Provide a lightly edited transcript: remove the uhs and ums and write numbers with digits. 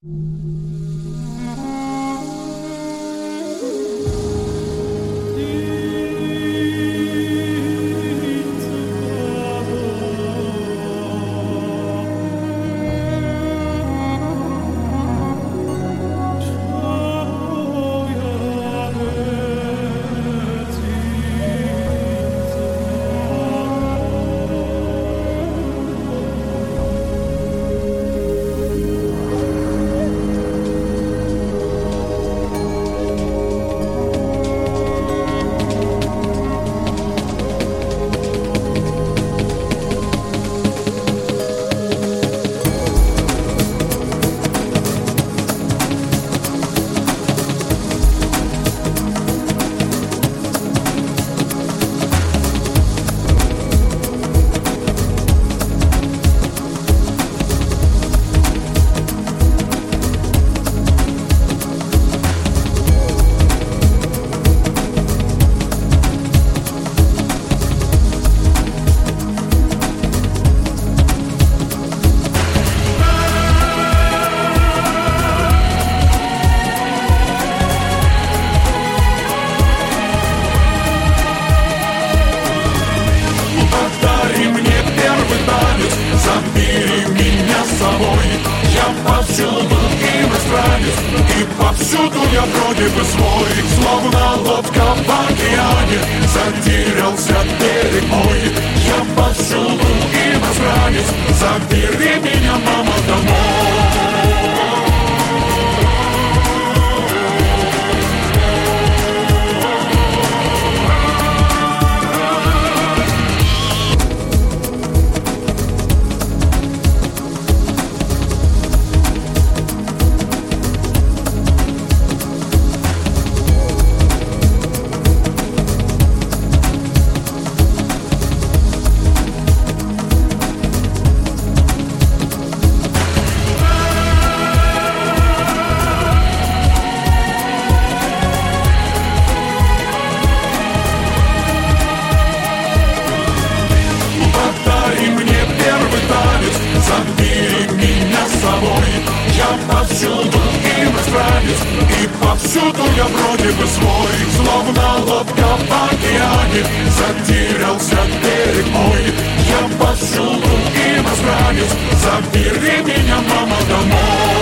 Забери меня с собой. Я повсюду иностранец, и повсюду я вроде бы свой. Словно лодка в океане, затерялся берег мой. Я повсюду иностранец, забери меня, мама, домой. Забери меня с собой. Я повсюду иностранец, и повсюду я вроде бы свой. Словно лодка в океане, затерялся берег мой. Я повсюду иностранец, забери меня, мама, домой.